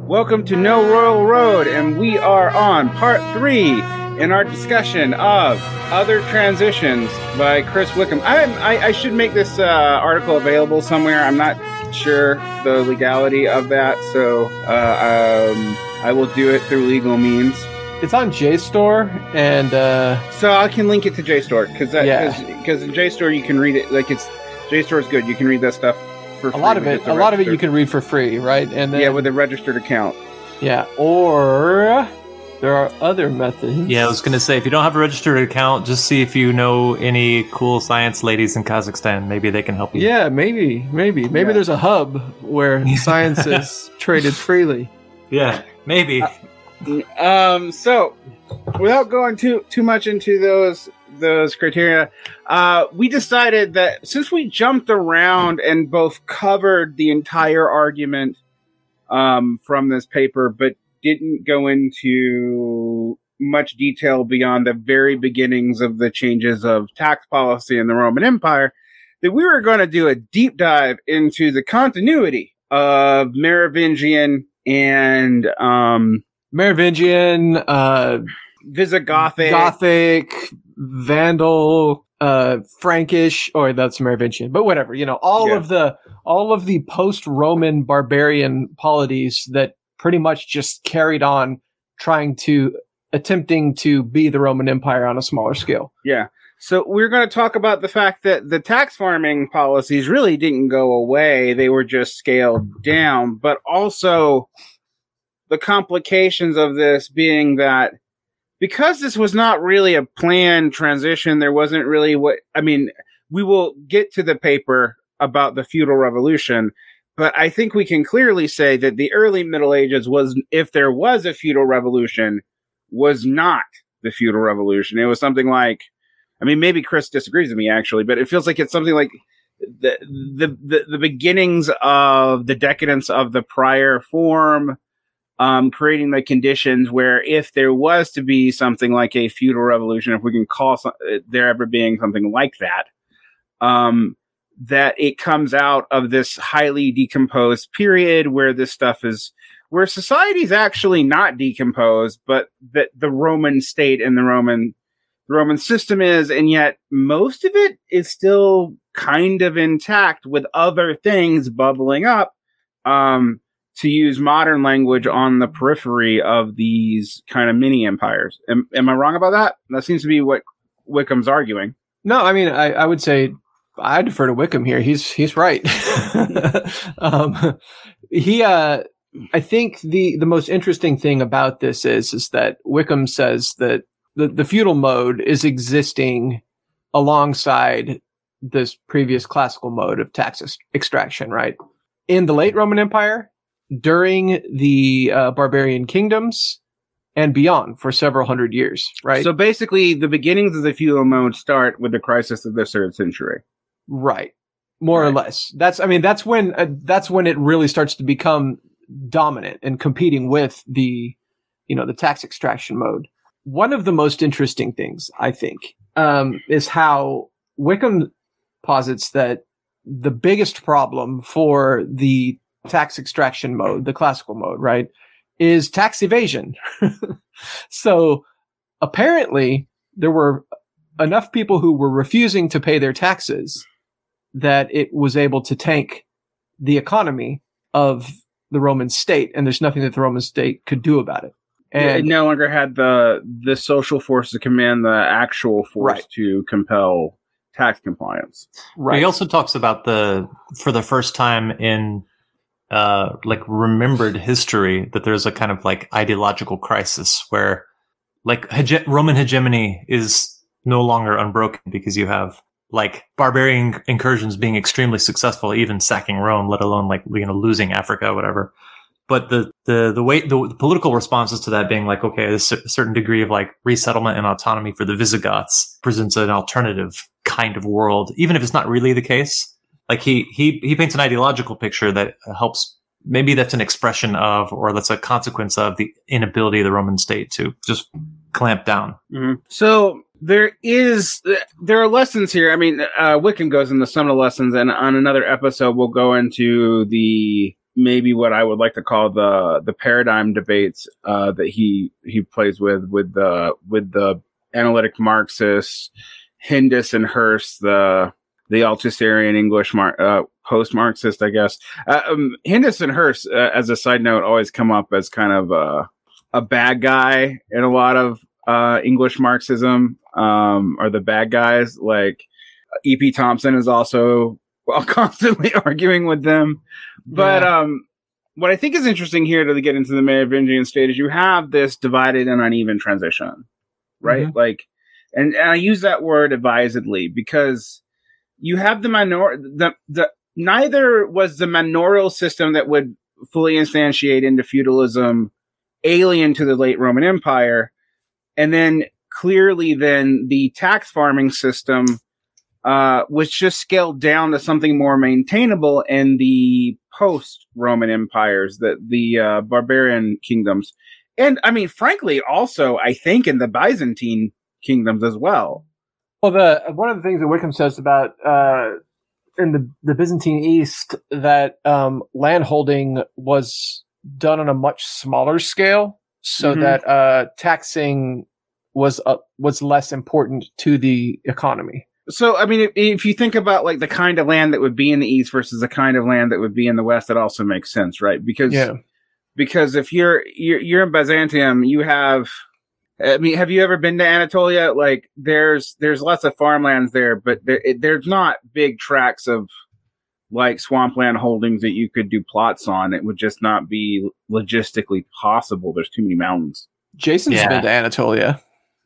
Welcome to No Royal Road, and we are on part 3 in our discussion of Other Transitions by Chris Wickham. I should make this article available somewhere. I'm not sure the legality of that, so I will do it through legal means. It's on JSTOR, and so I can link it to JSTOR because in JSTOR you can read it. Like JSTOR is good. You can read that stuff for free. A lot of it you can read for free, right? And then, with a registered account. Yeah, or there are other methods. Yeah, I was gonna say, if you don't have a registered account, just see if you know any cool science ladies in Kazakhstan. Maybe they can help you. Yeah, maybe there's a hub where science is traded freely. Yeah, maybe. So, without going too much into those criteria, we decided that since we jumped around and both covered the entire argument from this paper, but didn't go into much detail beyond the very beginnings of the changes of tax policy in the Roman Empire, that we were going to do a deep dive into the continuity of Merovingian and Visigothic, Gothic, Vandal, Frankish, or that's Merovingian, but whatever, all of the post-Roman barbarian polities that pretty much just carried on attempting to be the Roman Empire on a smaller scale. Yeah. So we're going to talk about the fact that the tax farming policies really didn't go away. They were just scaled down, but also the complications of this being that because this was not really a planned transition, there wasn't really we will get to the paper about the feudal revolution, but I think we can clearly say that the early Middle Ages was, if there was a feudal revolution, was not the feudal revolution. It was something like, maybe Chris disagrees with me actually, but it feels like it's something like the beginnings of the decadence of the prior form, creating the conditions where if there was to be something like a feudal revolution, if we can call there ever being something like that, that it comes out of this highly decomposed period where this stuff where society is actually not decomposed, but that the Roman state and the Roman system is, and yet most of it is still kind of intact with other things bubbling up, to use modern language, on the periphery of these kind of mini empires. Am I wrong about that? That seems to be what Wickham's arguing. No, I would say I defer to Wickham here. He's right. I think the most interesting thing about this is that Wickham says that the feudal mode is existing alongside this previous classical mode of tax extraction, right? In the late Roman Empire, during the barbarian kingdoms, and beyond for several hundred years, right? So basically, the beginnings of the feudal mode start with the crisis of the 3rd century. Right. More or less. That's when it really starts to become dominant and competing with the tax extraction mode. One of the most interesting things, I think, is how Wickham posits that the biggest problem for the tax extraction mode, the classical mode, right, is tax evasion. So apparently there were enough people who were refusing to pay their taxes that it was able to tank the economy of the Roman state, and there's nothing that the Roman state could do about it. And it no longer had the social force to command the actual force to compel tax compliance. Right. He also talks about for the first time in remembered history, that there's a kind of ideological crisis where Roman hegemony is no longer unbroken, because you have barbarian incursions being extremely successful, even sacking Rome, let alone losing Africa, whatever. But the political responses to that being okay, a certain degree of resettlement and autonomy for the Visigoths presents an alternative kind of world, even if it's not really the case. He paints an ideological picture that helps. Maybe that's an expression of, or that's a consequence of, the inability of the Roman state to just clamp down. Mm-hmm. So there are lessons here. Wickham goes into some of the lessons, and on another episode we'll go into the maybe what I would like to call the paradigm debates that he plays with the analytic Marxists, Hindus and Hurst, the Althusserian English post-Marxist, I guess. Hindus and Hurst, as a side note, always come up as kind of a bad guy in a lot of English Marxism, or the bad guys. Like E.P. Thompson is also constantly arguing with them. But what I think is interesting here to get into the Merovingian state is you have this divided and uneven transition, right? Mm-hmm. Like, and I use that word advisedly because you have neither was the manorial system that would fully instantiate into feudalism alien to the late Roman Empire. And then clearly then the tax farming system was just scaled down to something more maintainable in the post-Roman empires, the barbarian kingdoms. And I mean, frankly, also, I think in the Byzantine kingdoms as well. Well, one of the things that Wickham says about in the Byzantine East that landholding was done on a much smaller scale, so that taxing was less important to the economy. So, I mean, if you think about like the kind of land that would be in the East versus the kind of land that would be in the West, that also makes sense, right? Because if you're in Byzantium, you have. I mean, have you ever been to Anatolia? Like, there's lots of farmlands there, but there's not big tracts of like swampland holdings that you could do plots on. It would just not be logistically possible. There's too many mountains. Jason's been to Anatolia.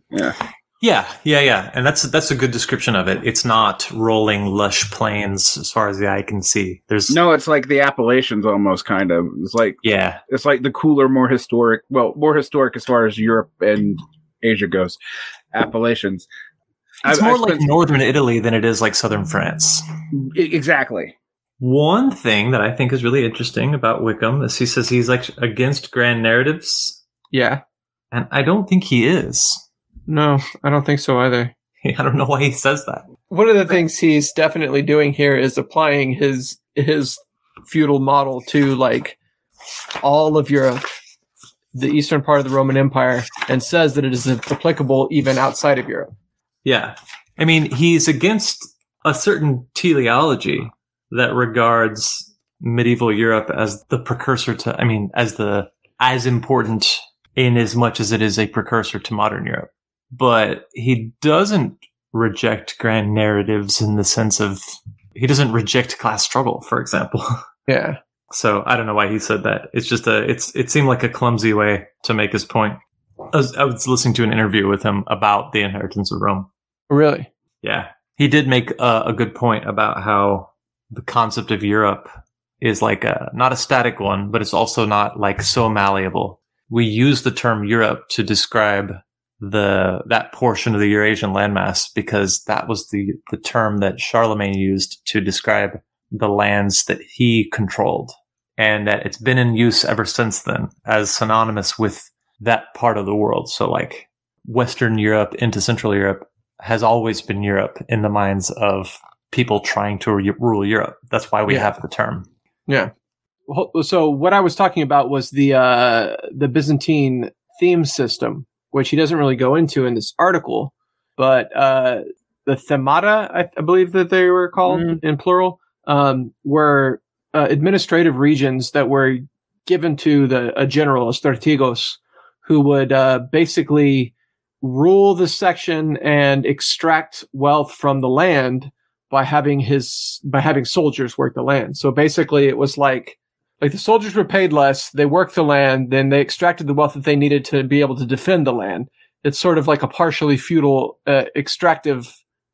Yeah. And that's a good description of it. It's not rolling lush plains as far as the eye can see. It's like the Appalachians almost, kind of. It's like the cooler, more historic as far as Europe and Asia goes. Appalachians. It's more like northern Italy than it is like southern France. Exactly. One thing that I think is really interesting about Wickham is he says he's like against grand narratives. Yeah. And I don't think he is. No, I don't think so either. I don't know why he says that. One of the things he's definitely doing here is applying his feudal model to like all of Europe, the eastern part of the Roman Empire, and says that it is applicable even outside of Europe. Yeah. I mean, he's against a certain teleology that regards medieval Europe as the precursor to, as important in as much as it is a precursor to modern Europe. But he doesn't reject grand narratives in the sense of, he doesn't reject class struggle, for example. Yeah. So I don't know why he said that. It's just it seemed like a clumsy way to make his point. I was listening to an interview with him about the inheritance of Rome. Really? Yeah. He did make a good point about how the concept of Europe is like not a static one, but it's also not like so malleable. We use the term Europe to describe that portion of the Eurasian landmass because that was the term that Charlemagne used to describe the lands that he controlled, and that it's been in use ever since then as synonymous with that part of the world. So like Western Europe into Central Europe has always been Europe in the minds of people trying to rule Europe. That's why we have the term. Yeah. So what I was talking about was the Byzantine theme system, which he doesn't really go into in this article, but the themata, I believe that they were called in plural, were administrative regions that were given to a general, a strategos, who would basically rule the section and extract wealth from the land by having soldiers work the land. So basically, it was like the soldiers were paid less, they worked the land, then they extracted the wealth that they needed to be able to defend the land. It's sort of like a partially feudal extractive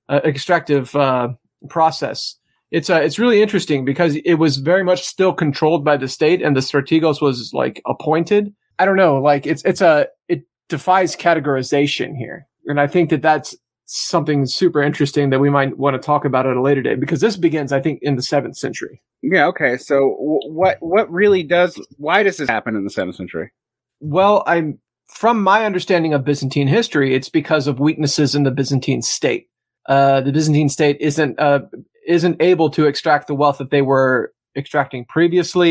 process. It's really interesting because it was very much still controlled by the state, and the strategos was like appointed. I don't know, like it defies categorization here, and I think that's something super interesting that we might want to talk about at a later date, because this begins, I think, in the 7th century. Yeah. Okay. So why does this happen in the 7th century? Well, from my understanding of Byzantine history, it's because of weaknesses in the Byzantine state. The Byzantine state isn't able to extract the wealth that they were extracting previously,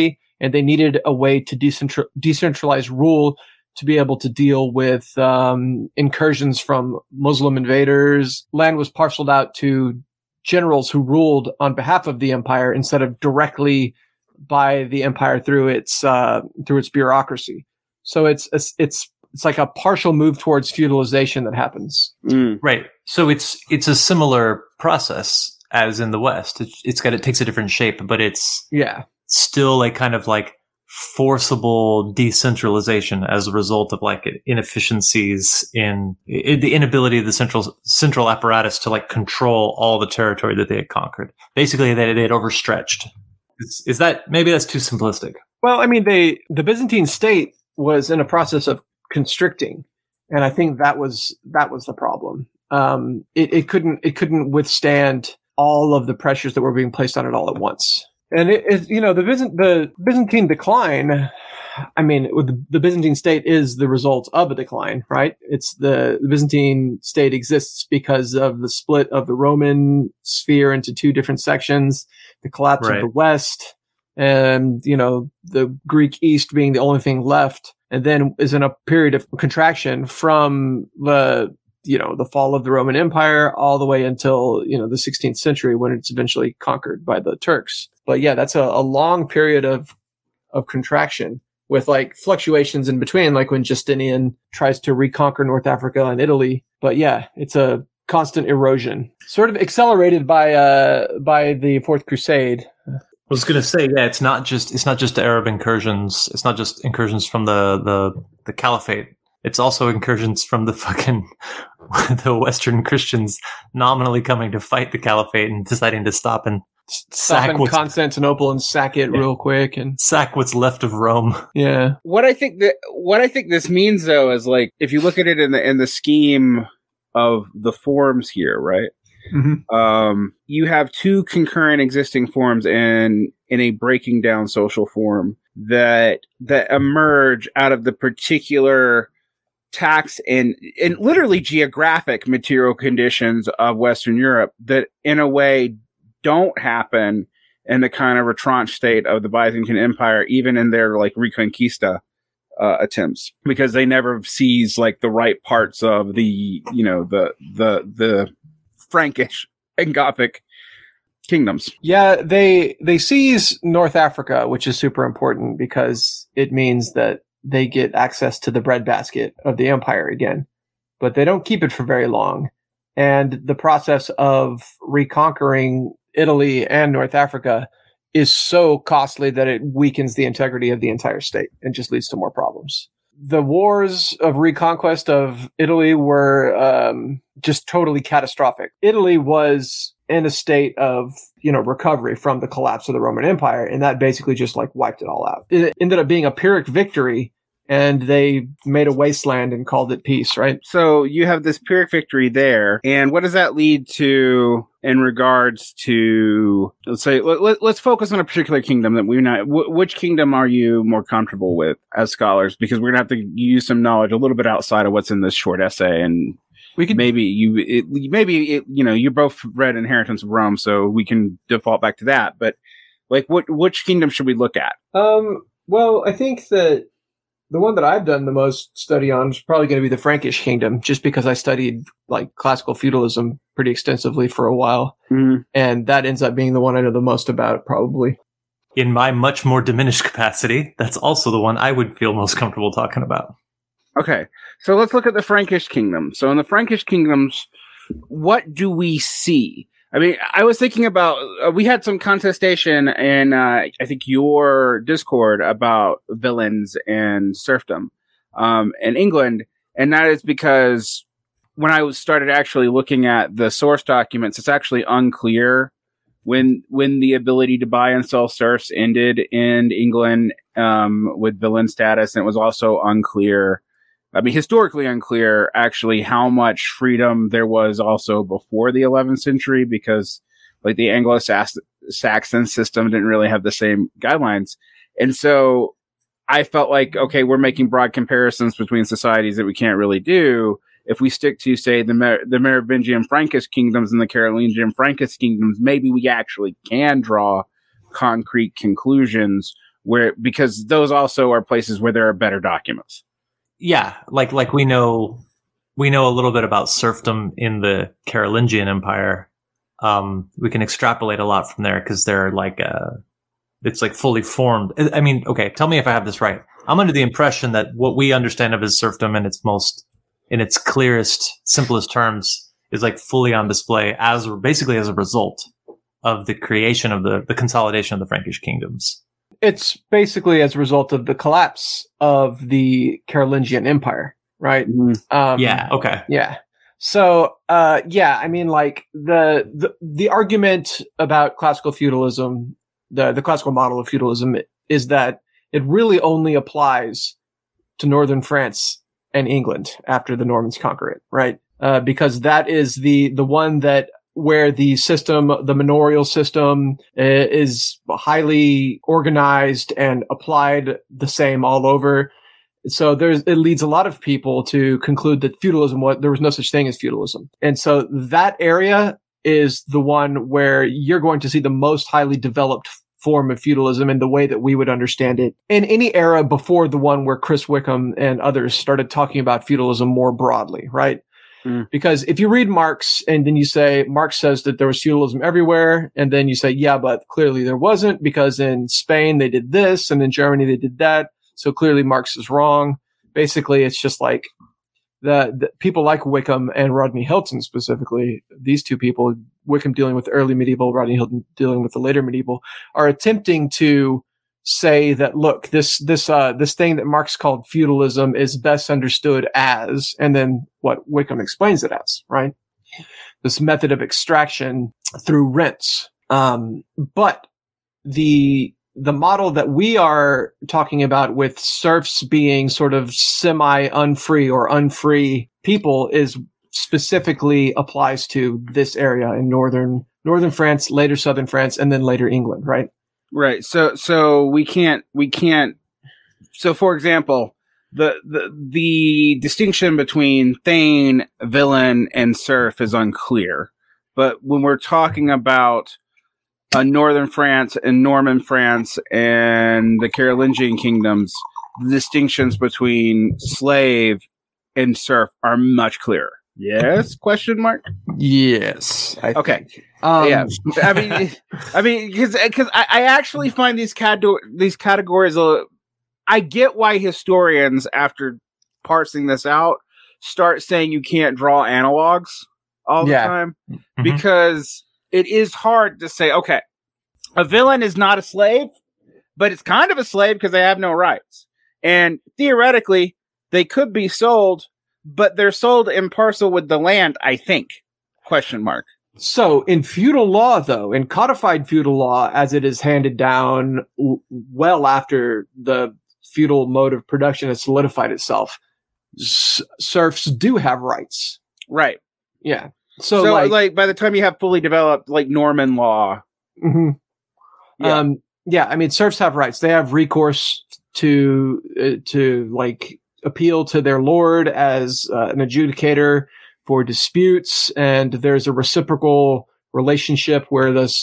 and they needed a way to decentralize rule to be able to deal with incursions from Muslim invaders. Land was parceled out to generals who ruled on behalf of the empire instead of directly by the empire through its bureaucracy. So it's like a partial move towards feudalization that happens. Right. So it's a similar process as in the West. It takes a different shape, but it's still a kind of like forcible decentralization as a result of like inefficiencies in the inability of the central apparatus to like control all the territory that they had conquered. Basically, they had overstretched. Is that, maybe that's too simplistic? Well, I mean, the Byzantine state was in a process of constricting, and I think that was the problem. It couldn't withstand all of the pressures that were being placed on it all at once. And the Byzantine decline, I mean, the Byzantine state is the result of a decline, right? It's the Byzantine state exists because of the split of the Roman sphere into two different sections, the collapse of the West, and, the Greek East being the only thing left, and then is in a period of contraction from the fall of the Roman Empire all the way until, the 16th century when it's eventually conquered by the Turks. But yeah, that's a long period of contraction with like fluctuations in between, like when Justinian tries to reconquer North Africa and Italy. But yeah, it's a constant erosion, sort of accelerated by the Fourth Crusade. I was going to say, it's not just Arab incursions. It's not just incursions from the Caliphate. It's also incursions from the Western Christians nominally coming to fight the Caliphate and deciding to stop and sack Constantinople and sack it real quick and sack what's left of Rome. Yeah. What I think this means though is like, if you look at it in the scheme of the forms here, right? Mm-hmm. You have two concurrent existing forms in a breaking down social form that emerge out of the particular tax and literally geographic material conditions of Western Europe that in a way don't happen in the kind of retrenched state of the Byzantine Empire, even in their like Reconquista attempts, because they never seize like the right parts of the Frankish and Gothic kingdoms. Yeah, they seize North Africa, which is super important because it means that they get access to the breadbasket of the empire again, but they don't keep it for very long. And the process of reconquering Italy and North Africa is so costly that it weakens the integrity of the entire state and just leads to more problems. The wars of reconquest of Italy were just totally catastrophic. Italy was in a state of, recovery from the collapse of the Roman Empire, and that basically just like wiped it all out. It ended up being a Pyrrhic victory, and they made a wasteland and called it peace, right? So you have this Pyrrhic victory there, and what does that lead to in regards to, let's focus on a particular kingdom that we're not, which kingdom are you more comfortable with as scholars? Because we're going to have to use some knowledge a little bit outside of what's in this short essay, and we could you both read Inheritance of Rome, so we can default back to that. But like, which kingdom should we look at? Well, I think that the one that I've done the most study on is probably going to be the Frankish kingdom, just because I studied like classical feudalism pretty extensively for a while, and that ends up being the one I know the most about, probably. In my much more diminished capacity, that's also the one I would feel most comfortable talking about. Okay, so let's look at the Frankish kingdom. So in the Frankish kingdoms, what do we see? I mean, I was thinking about, we had some contestation in, I think, your Discord about villains and serfdom in England. And that is because when I started actually looking at the source documents, it's actually unclear when the ability to buy and sell serfs ended in England with villain status. And it was also unclear, historically unclear, actually, how much freedom there was also before the 11th century, because like the Anglo-Saxon system didn't really have the same guidelines. And so I felt like, okay, we're making broad comparisons between societies that we can't really do. If we stick to, say, the Merovingian Frankish kingdoms and the Carolingian Frankish kingdoms, maybe we actually can draw concrete conclusions because those also are places where there are better documents. Yeah, like we know a little bit about serfdom in the Carolingian Empire. We can extrapolate a lot from there because they're like it's like fully formed. I mean, okay, tell me if I have this right. I'm under the impression that what we understand of as serfdom in its clearest, simplest terms is like fully on display basically as a result of the creation of the consolidation of the Frankish kingdoms. It's basically as a result of the collapse of the Carolingian Empire, right? Yeah. Okay. Yeah. So, I mean, like the argument about classical feudalism, the classical model of feudalism is that it really only applies to northern France and England after the Normans conquer it, right? Because that is the one that where the system, the manorial system, is highly organized and applied the same all over. So it leads a lot of people to conclude that there was no such thing as feudalism. And so that area is the one where you're going to see the most highly developed form of feudalism in the way that we would understand it in any era before the one where Chris Wickham and others started talking about feudalism more broadly, right? Because if you read Marx and then you say, Marx says that there was feudalism everywhere, and then you say, yeah, but clearly there wasn't because in Spain they did this and in Germany they did that. So clearly Marx is wrong. Basically, it's just like the people like Wickham and Rodney Hilton specifically, these two people, Wickham dealing with the early medieval, Rodney Hilton dealing with the later medieval, are attempting to say that, look, this thing that Marx called feudalism is best understood as, and then what Wickham explains it as, right? This method of extraction through rents. But the model that we are talking about with serfs being sort of semi-unfree or unfree people is specifically applies to this area in northern France, later southern France, and then later England, right? Right. So we can't. So, for example, the distinction between thane, villain, and serf is unclear. But when we're talking about northern France and Norman France and the Carolingian kingdoms, the distinctions between slave and serf are much clearer. Yes? Question mark? Yes. Okay. Yeah. I mean, because I actually find these categories. I get why historians, after parsing this out, start saying you can't draw analogs all the time, because it is hard to say, okay, a villain is not a slave, but it's kind of a slave because they have no rights, and theoretically they could be sold. But they're sold in parcel with the land, I think. Question mark. So in feudal law, though, in codified feudal law, as it is handed down well after the feudal mode of production has solidified itself, serfs do have rights. Right. Yeah. So like by the time you have fully developed like Norman law. Mm-hmm. Yeah. I mean, serfs have rights. They have recourse to like appeal to their lord as an adjudicator for disputes, and there's a reciprocal relationship where the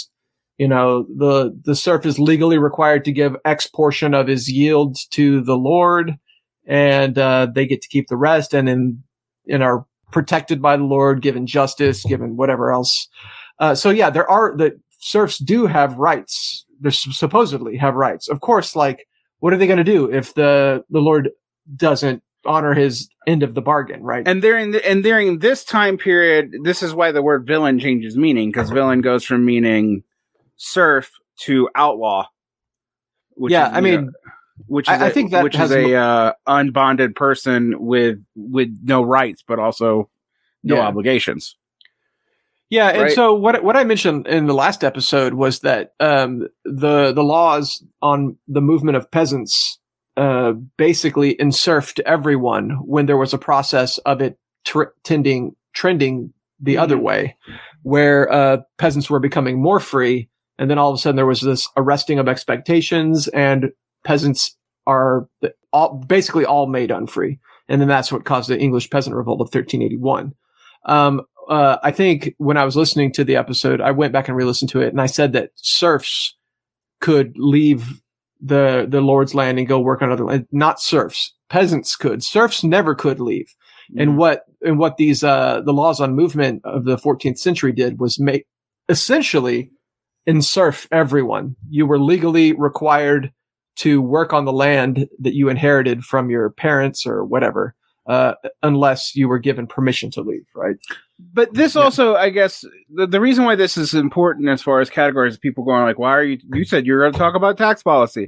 serf is legally required to give X portion of his yield to the lord, and they get to keep the rest, and then are protected by the lord, given justice, given whatever else. So yeah, the serfs do have rights. They supposedly have rights. Of course, like, what are they going to do if the lord doesn't honor his end of the bargain, right? And during this time period, this is why the word villain changes meaning, because villain goes from meaning serf to outlaw. I think that is a unbonded person with no rights, but also no obligations. Yeah, and right? So what I mentioned in the last episode was that the laws on the movement of peasants basically enserfed everyone when there was a process of it trending the other way, where peasants were becoming more free, and then all of a sudden there was this arresting of expectations, and peasants are basically all made unfree, and then that's what caused the English Peasant Revolt of 1381. I think when I was listening to the episode, I went back and re-listened to it, and I said that serfs could leave the lord's land and go work on other land. Not serfs. Peasants could. Serfs never could leave. And what these the laws on movement of the 14th century did was make essentially enserf everyone. You were legally required to work on the land that you inherited from your parents or whatever, unless you were given permission to leave, right? But this also, I guess, the reason why this is important as far as categories, people going like, why are you said you were going to talk about tax policy.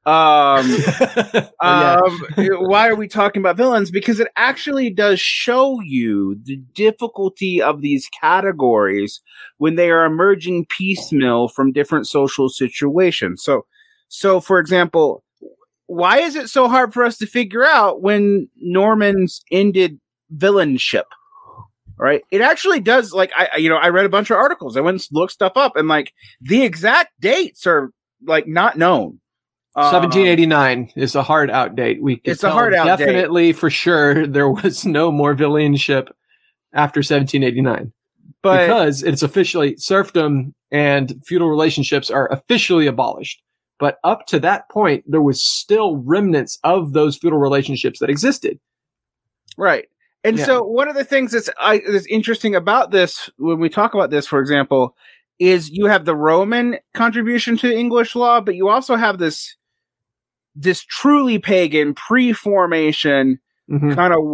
Why are we talking about villains? Because it actually does show you the difficulty of these categories when they are emerging piecemeal from different social situations. So for example, why is it so hard for us to figure out when Normans ended villainship? Right. It actually does. Like, I read a bunch of articles. I went and looked stuff up, and like the exact dates are like not known. 1789 is a hard out date. It's a hard out date. Definitely for sure. There was no more villainship after 1789, but because it's officially serfdom and feudal relationships are officially abolished. But up to that point, there was still remnants of those feudal relationships that existed. Right. And so one of the things that's interesting about this, when we talk about this, for example, is you have the Roman contribution to English law, but you also have this truly pagan pre-formation kind of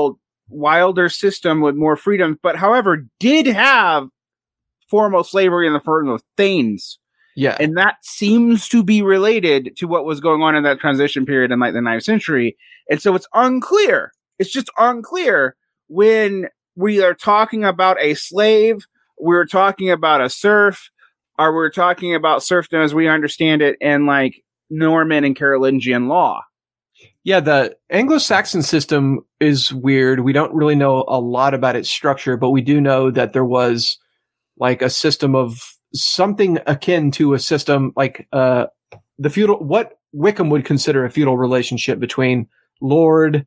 wilder system with more freedom, but however, did have formal slavery in the form of thanes. Yeah. And that seems to be related to what was going on in that transition period in like the 9th century. And so it's unclear. It's just unclear when we are talking about a slave, we're talking about a serf, or we're talking about serfdom as we understand it in like Norman and Carolingian law. Yeah, the Anglo-Saxon system is weird. We don't really know a lot about its structure, but we do know that there was like a system of something akin to a system like the feudal, what Wickham would consider a feudal relationship between lord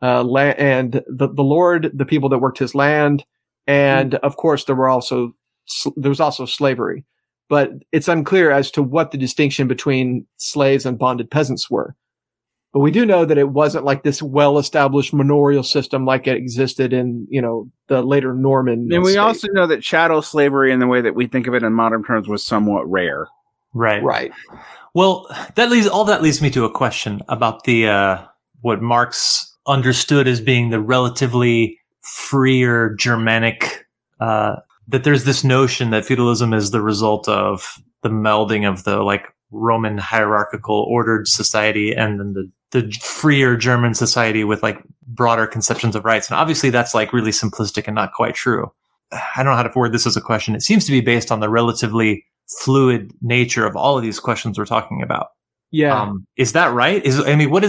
and the lord, the people that worked his land, and of course there was also slavery. But it's unclear as to what the distinction between slaves and bonded peasants were. But we do know that it wasn't like this well-established manorial system like it existed in, the later Norman. And we also know that chattel slavery in the way that we think of it in modern terms was somewhat rare. Right. Right. Well, that leads me to a question about the what Marx understood as being the relatively freer Germanic, that there's this notion that feudalism is the result of the melding of the like Roman hierarchical ordered society and then the freer German society with like broader conceptions of rights. And obviously that's like really simplistic and not quite true. I don't know how to word this as a question. It seems to be based on the relatively fluid nature of all of these questions we're talking about. Yeah. Is that right? What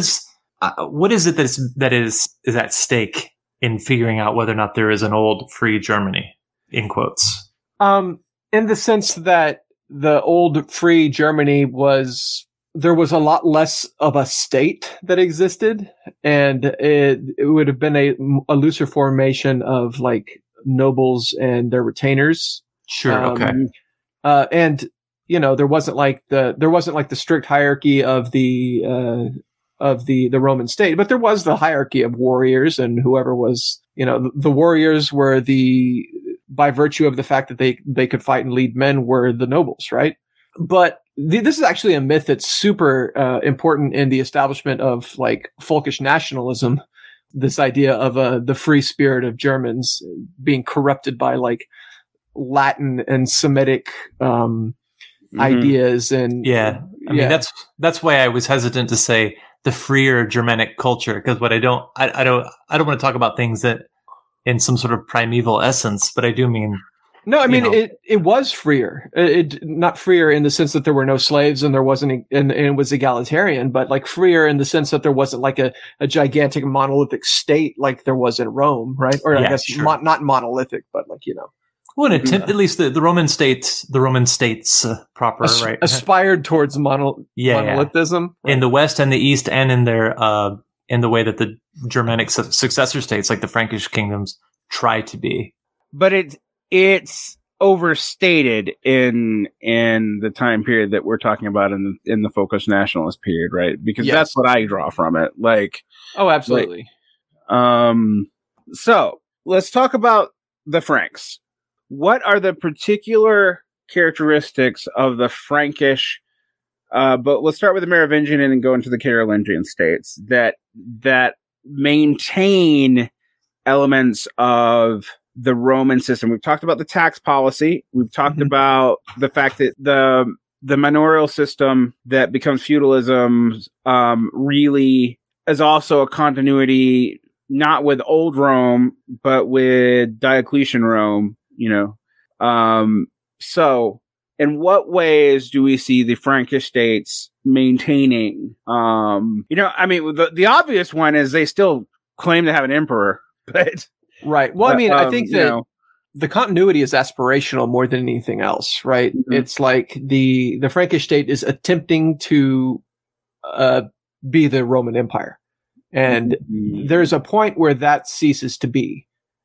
is it that is at stake in figuring out whether or not there is an old free Germany, in quotes? In the sense that the old free Germany there was a lot less of a state that existed, and it would have been a looser formation of like nobles and their retainers. Sure. Okay. And there wasn't like the strict hierarchy of the Roman state, but there was the hierarchy of warriors, and whoever was, the warriors were by virtue of the fact that they could fight and lead men, were the nobles, right? But this is actually a myth that's super important in the establishment of like folkish nationalism. This idea of the free spirit of Germans being corrupted by like Latin and Semitic ideas, and I mean that's why I was hesitant to say the freer Germanic culture, because what I don't want to talk about things that in some sort of primeval essence, but I do mean. No, I mean, it was freer. It not freer in the sense that there were no slaves and there wasn't, and it was egalitarian, but like freer in the sense that there wasn't like a gigantic monolithic state like there was in Rome, right? Or I guess sure. Not monolithic, but like, Well, at least the Roman states proper, right? Aspired towards monolithism. Right? In the West and the East, and in their in the way that the Germanic successor states, like the Frankish kingdoms, try to be. But it's overstated in the time period that we're talking about in the focus nationalist period, right? Because that's what I draw from it. Like, oh, absolutely. So let's talk about the Franks. What are the particular characteristics of the Frankish? But let's start with the Merovingian and then go into the Carolingian states that maintain elements of the Roman system. We've talked about the tax policy. We've talked about the fact that the manorial system that becomes feudalism really is also a continuity, not with old Rome, but with Diocletian Rome, So in what ways do we see the Frankish states maintaining, the obvious one is they still claim to have an emperor, but right. Well, I think that the continuity is aspirational more than anything else, right? Mm-hmm. It's like the Frankish state is attempting to be the Roman Empire. And there's a point where that ceases to be.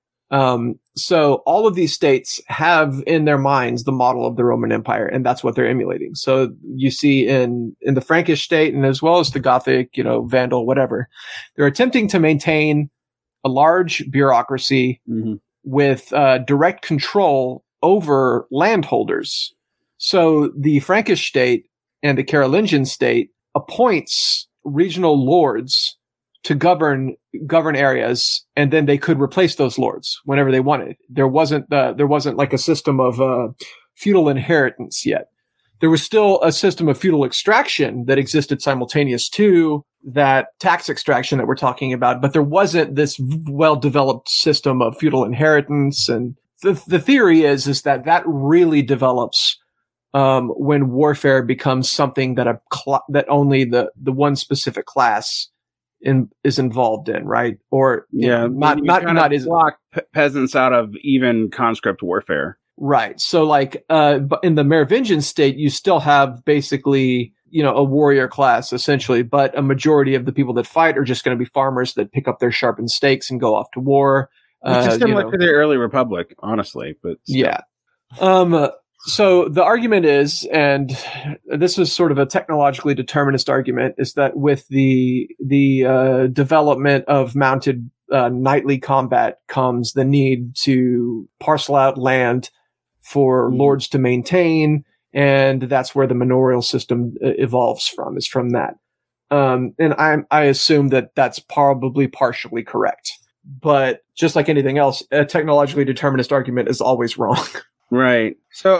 So all of these states have in their minds the model of the Roman Empire, and that's what they're emulating. So you see in the Frankish state, and as well as the Gothic, Vandal, whatever, they're attempting to maintain a large bureaucracy with direct control over landholders. So the Frankish state and the Carolingian state appoints regional lords to govern areas, and then they could replace those lords whenever they wanted. There wasn't like a system of feudal inheritance yet. There was still a system of feudal extraction that existed simultaneous to that tax extraction that we're talking about, but there wasn't this well-developed system of feudal inheritance. And the theory is that really develops when warfare becomes something that that only the one specific class is involved in, right? Or not block peasants out of even conscript warfare, right? So, like, but in the Merovingian state, you still have basically, a warrior class essentially, but a majority of the people that fight are just going to be farmers that pick up their sharpened stakes and go off to war. Which is similar to the early republic, honestly, but still. Yeah. So the argument is, and this is sort of a technologically determinist argument, is that with the development of mounted knightly combat comes the need to parcel out land for lords to maintain, and that's where the manorial system evolves from. Is from that, and I assume that that's probably partially correct, but just like anything else, a technologically determinist argument is always wrong. Right. So,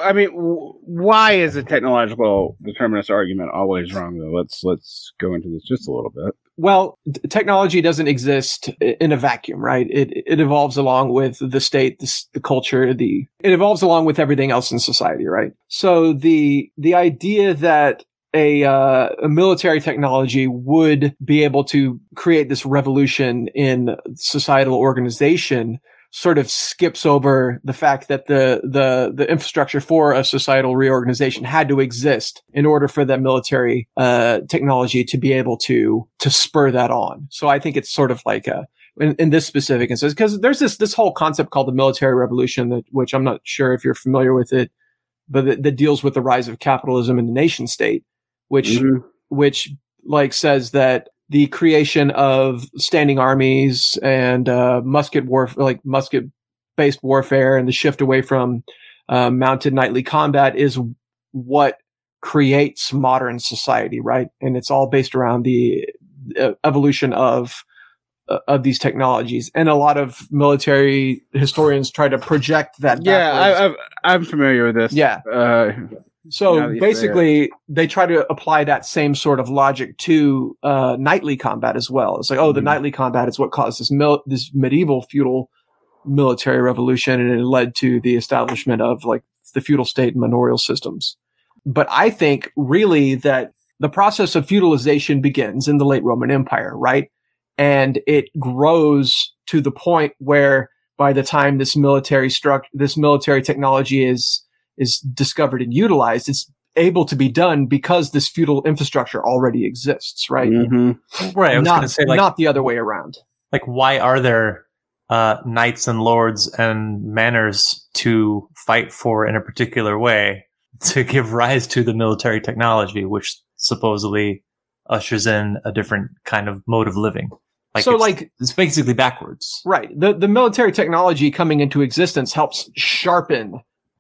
why is a technological determinist argument always wrong, though? Let's go into this just a little bit. Well, technology doesn't exist in a vacuum, right? It evolves along with the state, the culture, it evolves along with everything else in society, right? So the idea that a military technology would be able to create this revolution in societal organization sort of skips over the fact that the infrastructure for a societal reorganization had to exist in order for that military technology to be able to spur that on. So I think it's sort of like in this specific instance, because there's this whole concept called the military revolution, which I'm not sure if you're familiar with it, but that deals with the rise of capitalism in the nation state, which like says that the creation of standing armies and musket-based warfare and the shift away from mounted knightly combat is what creates modern society, right? And it's all based around the evolution of these technologies. And a lot of military historians try to project that. Yeah, I'm familiar with this. Yeah. So basically, they try to apply that same sort of logic to knightly combat as well. It's like, the knightly combat is what caused this medieval feudal military revolution, and it led to the establishment of like the feudal state and manorial systems. But I think really that the process of feudalization begins in the late Roman Empire, right? And it grows to the point where by the time this military technology is discovered and utilized, it's able to be done because this feudal infrastructure already exists, right? Mm-hmm. Right. I was going to say, like, not the other way around. Like, why are there knights and lords and manors to fight for in a particular way to give rise to the military technology, which supposedly ushers in a different kind of mode of living. It's basically backwards. Right. The military technology coming into existence helps sharpen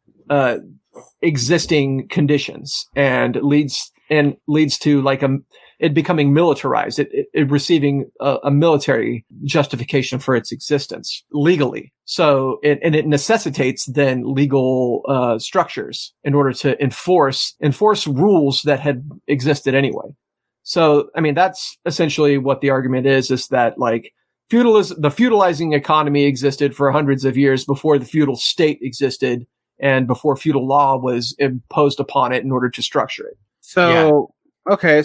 existing conditions and leads to like it becoming militarized, it receiving a military justification for its existence legally. So it necessitates then legal structures in order to enforce rules that had existed anyway. So, I mean, that's essentially what the argument is that like the feudalizing economy existed for hundreds of years before the feudal state existed and before feudal law was imposed upon it in order to structure it. So, okay,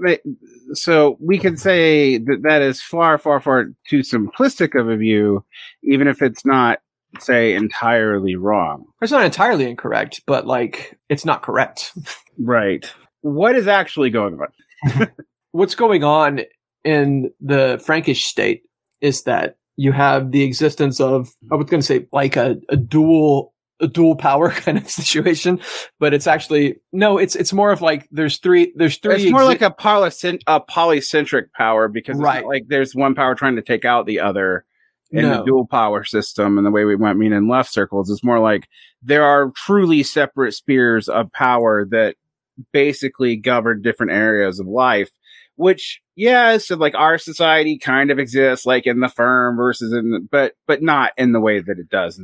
so we can say that is far, far, far too simplistic of a view, even if it's not, say, entirely wrong. It's not entirely incorrect, but like it's not correct. Right. What is actually going on? What's going on in the Frankish state is that you have the existence of, I was going to say like a dual power kind of situation, but it's actually, no, it's more of like there's three. It's more like a polycentric power because it's not like there's one power trying to take out the other in the dual power system. And the way we went mean in left circles, it's more like there are truly separate spheres of power that basically govern different areas of life, which, so like our society kind of exists like in the firm versus but not in the way that it does.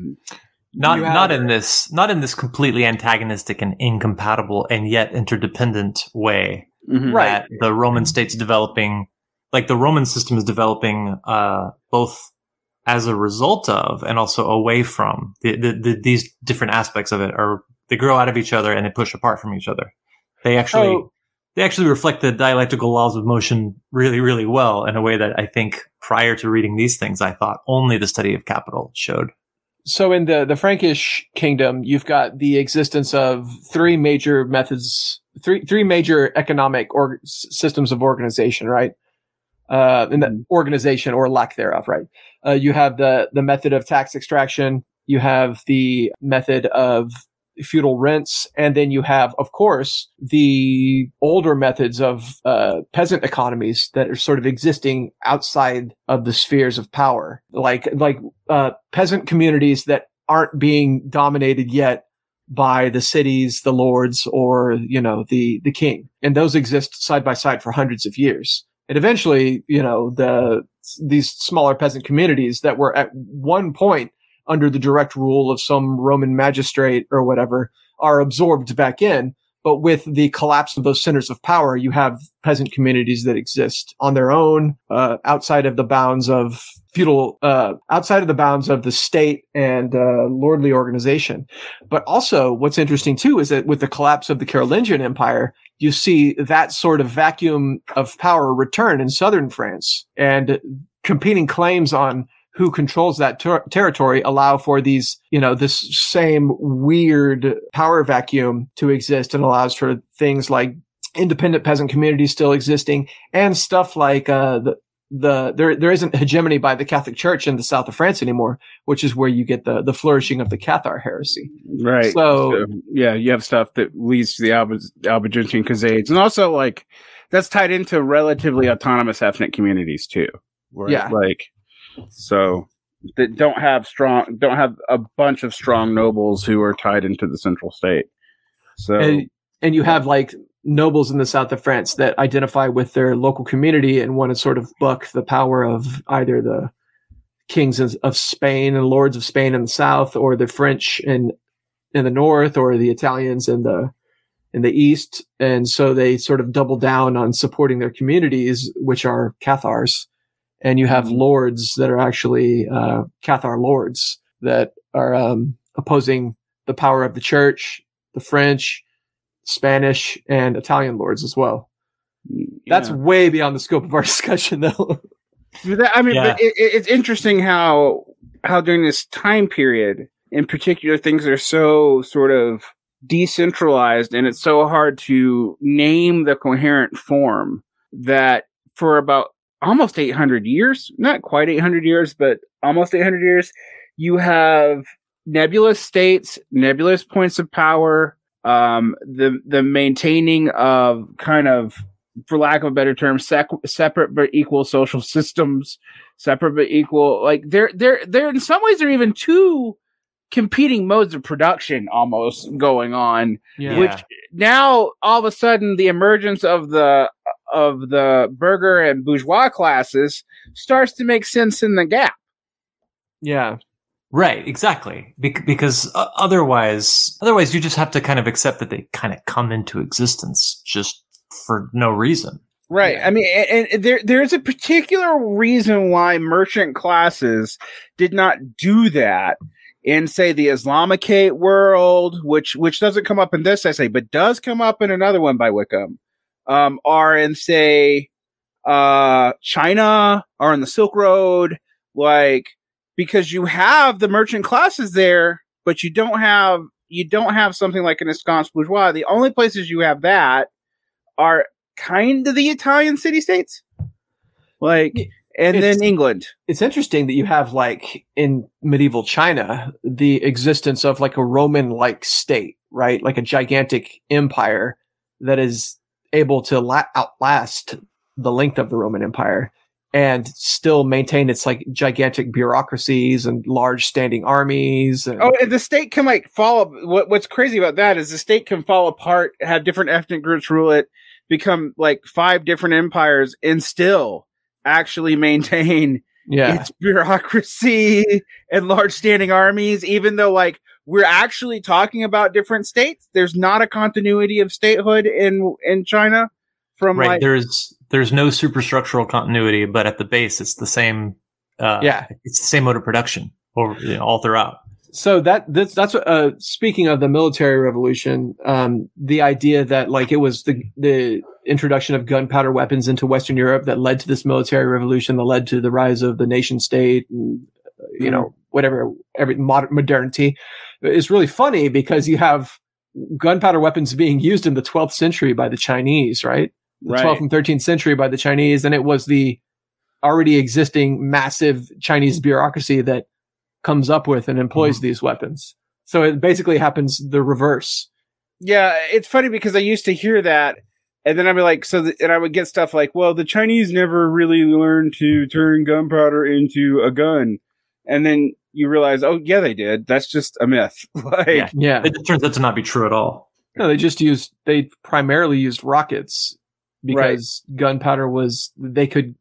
Not in this completely antagonistic and incompatible and yet interdependent way. Mm-hmm. That the Roman state's developing, like the Roman system is developing, both as a result of and also away from these different aspects of it they grow out of each other and they push apart from each other. They actually reflect the dialectical laws of motion really, really well in a way that I think prior to reading these things, I thought only the study of capital showed. So in the Frankish kingdom, you've got the existence of three major methods, three major economic systems of organization, right? In the organization or lack thereof, right? You have the method of tax extraction. You have the method of feudal rents. And then you have, of course, the older methods of peasant economies that are sort of existing outside of the spheres of power, like peasant communities that aren't being dominated yet by the cities, the lords, or, the king. And those exist side by side for hundreds of years. And eventually, these smaller peasant communities that were at one point under the direct rule of some Roman magistrate or whatever are absorbed back in. But with the collapse of those centers of power, you have peasant communities that exist on their own, outside of the bounds of feudal, outside of the bounds of the state and lordly organization. But also what's interesting too is that with the collapse of the Carolingian Empire, you see that sort of vacuum of power return in southern France, and competing claims on who controls that territory allow for these, this same weird power vacuum to exist, and allows for things like independent peasant communities still existing and stuff like, there isn't hegemony by the Catholic Church in the south of France anymore, which is where you get the flourishing of the Cathar heresy. Right. So you have stuff that leads to the Albigensian Crusades, and also like that's tied into relatively autonomous ethnic communities too. Right? Yeah. So that don't have a bunch of strong nobles who are tied into the central state. So and you have like nobles in the south of France that identify with their local community and want to sort of buck the power of either the kings of Spain and lords of Spain in the south, or the French in the north, or the Italians in the east. And so they sort of double down on supporting their communities, which are Cathars. And you have lords that are actually Cathar lords that are opposing the power of the church, the French, Spanish, and Italian lords as well. Yeah. That's way beyond the scope of our discussion, though. But it's interesting how during this time period, in particular, things are so sort of decentralized, and it's so hard to name the coherent form that for about almost 800 years, not quite 800 years, but almost 800 years, you have nebulous states, nebulous points of power, the maintaining of kind of, for lack of a better term, separate but equal social systems, separate but equal. Like they're in some ways they're even two competing modes of production almost going on, which now all of a sudden the emergence of the burger and bourgeois classes starts to make sense in the gap. Yeah. Right, exactly. Because otherwise you just have to kind of accept that they kind of come into existence just for no reason. Right. I mean, and there's a particular reason why merchant classes did not do that in, say, the Islamicate world, which doesn't come up in this essay, but does come up in another one by Wickham, or in, say, China, or in the Silk Road, like, because you have the merchant classes there, but you don't have something like an ensconced bourgeois. The only places you have that are kind of the Italian city-states, like, and then England. It's interesting that you have, like, in medieval China, the existence of like a Roman-like state, right? Like a gigantic empire that is able to outlast the length of the Roman Empire and still maintain its like gigantic bureaucracies and large standing armies. And the state can like fall. What's crazy about that is the state can fall apart, have different ethnic groups rule it, become like 5 different empires, and still actually maintain its bureaucracy and large standing armies, even though like we're actually talking about different states. There's not a continuity of statehood in China from right. There's no superstructural continuity, but at the base it's the same. It's the same mode of production all throughout. So that's what, speaking of the military revolution, the idea that like it was the introduction of gunpowder weapons into Western Europe that led to this military revolution, that led to the rise of the nation state and, whatever, every modernity is really funny because you have gunpowder weapons being used in the 12th century by the Chinese, right? The 12th and 13th century by the Chinese. And it was the already existing massive Chinese bureaucracy that comes up with and employs these weapons. So it basically happens the reverse. Yeah, it's funny because I used to hear that, and then I'd be like, and I would get stuff like, well, the Chinese never really learned to turn gunpowder into a gun. And then you realize, oh, yeah, they did. That's just a myth. It turns out to not be true at all. No, they primarily used rockets because gunpowder was, they could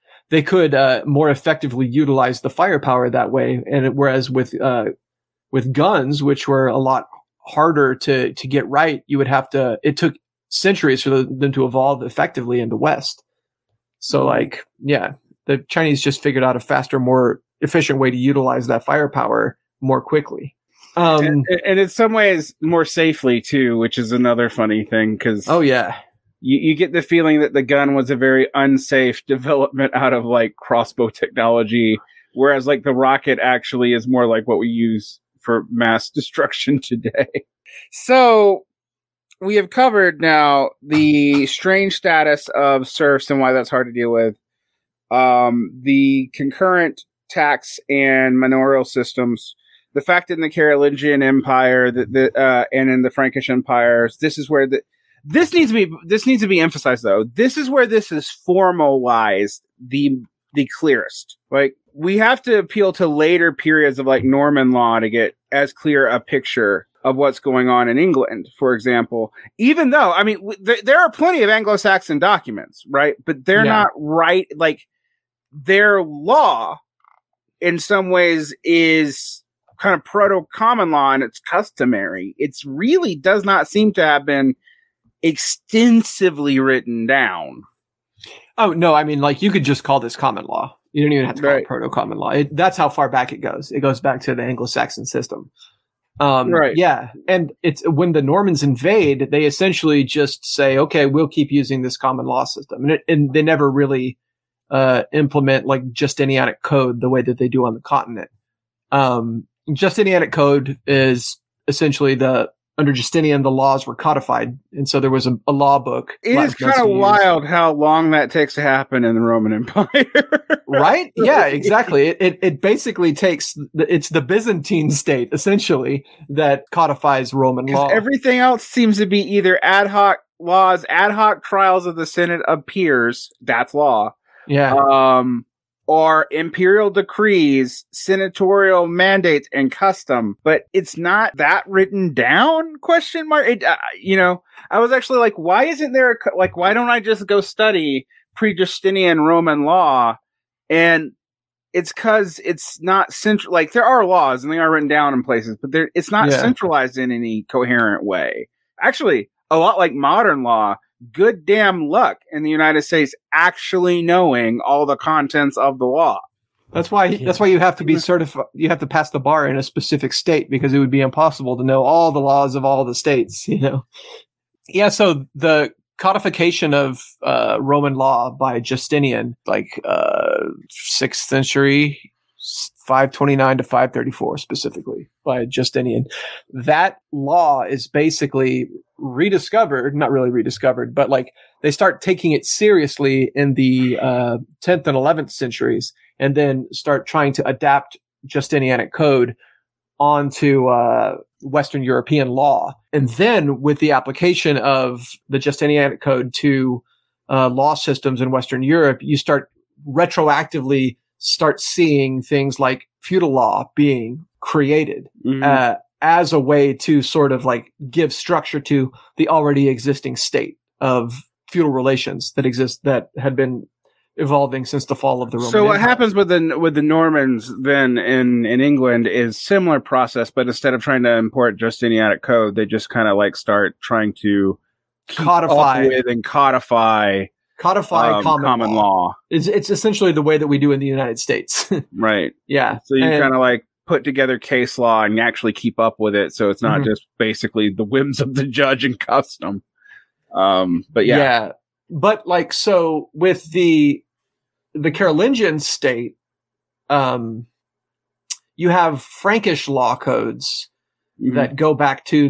more effectively utilize the firepower that way. And whereas with guns, which were a lot harder to get right, it took centuries for them to evolve effectively in the West. So the Chinese just figured out a faster, more efficient way to utilize that firepower more quickly. And in some ways more safely too, which is another funny thing. Cause you get the feeling that the gun was a very unsafe development out of like crossbow technology, whereas like the rocket actually is more like what we use for mass destruction today. So we have covered now the strange status of serfs and why that's hard to deal with. The concurrent tax and manorial systems, the fact that in the Carolingian Empire and in the Frankish empires, this is where this needs to be emphasized though. This is where this is formalized the clearest. Like we have to appeal to later periods of like Norman law to get as clear a picture of what's going on in England, for example. Even though, I mean, there are plenty of Anglo-Saxon documents, right? But they're not right. Like their law in some ways is kind of proto-common law and it's customary. It's really does not seem to have been extensively written down. Oh, no. I mean, like you could just call this common law. You don't even have to call it proto-common law. That's how far back it goes. It goes back to the Anglo-Saxon system. Yeah. And it's when the Normans invade, they essentially just say, okay, we'll keep using this common law system. And they never really implement like Justinianic code the way that they do on the continent. Justinianic code is essentially the under Justinian, the laws were codified. And so there was a law book. It is kind of wild how long that takes to happen in the Roman Empire. Right? Yeah, exactly. It basically takes, it's the Byzantine state, essentially, that codifies Roman law. Everything else seems to be either ad hoc laws, ad hoc trials of the Senate of Peers, that's law. Yeah. Or imperial decrees, senatorial mandates, and custom, but it's not that written down? Question mark. I was actually like, why isn't there why don't I just go study pre-Justinian Roman law? And it's because it's not central. Like, there are laws and they are written down in places, but it's not centralized in any coherent way. Actually, a lot like modern law. Good damn luck in the United States actually knowing all the contents of the law. That's why you have to be certified. You have to pass the bar in a specific state, because it would be impossible to know all the laws of all the states, Yeah. So the codification of Roman law by Justinian, 6th century, 529 to 534 specifically by Justinian. That law is basically rediscovered, not really rediscovered, but they start taking it seriously in the 10th and 11th centuries, and then start trying to adapt Justinianic code onto Western European law. And then with the application of the Justinianic code to law systems in Western Europe, you start retroactively seeing things like feudal law being created as a way to sort of give structure to the already existing state of feudal relations that had been evolving since the fall of the Roman So what Empire. happens with the Normans then in England is similar process, but instead of trying to import Justinianic code, they just kind of start trying to codify common law. It's essentially the way that we do in the United States. Right. Yeah. So you kind of put together case law and actually keep up with it, so it's not just basically the whims of the judge and custom. But yeah. Yeah. But so with the Carolingian state, you have Frankish law codes that go back to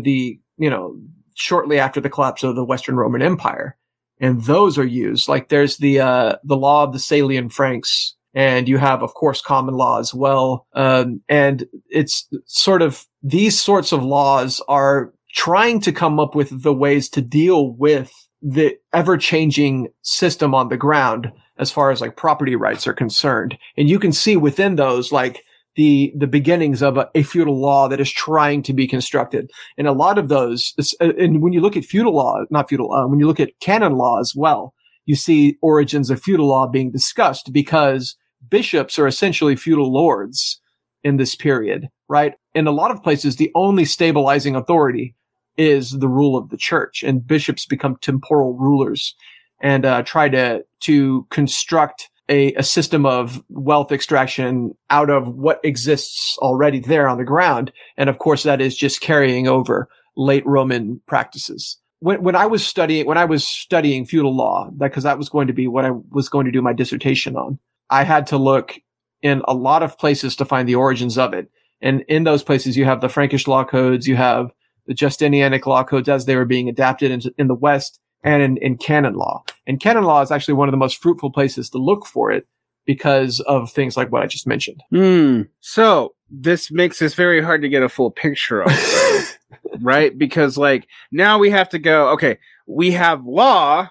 shortly after the collapse of the Western Roman Empire. And those are used. There's the law of the Salian Franks, and you have, of course, common law as well. And it's sort of, these sorts of laws are trying to come up with the ways to deal with the ever-changing system on the ground as far as property rights are concerned. And you can see within those, the beginnings of a feudal law that is trying to be constructed. And a lot of those, and when you look at when you look at canon law as well, you see origins of feudal law being discussed, because bishops are essentially feudal lords in this period, right? In a lot of places, the only stabilizing authority is the rule of the church, and bishops become temporal rulers and try to construct a system of wealth extraction out of what exists already there on the ground. And of course, that is just carrying over late Roman practices. When I was studying feudal law, because that was going to be what I was going to do my dissertation on, I had to look in a lot of places to find the origins of it. And in those places, you have the Frankish law codes, you have the Justinianic law codes as they were being adapted in the West, and in canon law. And canon law is actually one of the most fruitful places to look for it because of things like what I just mentioned. So this makes this very hard to get a full picture of, right? Because now we have to go, okay, we have law,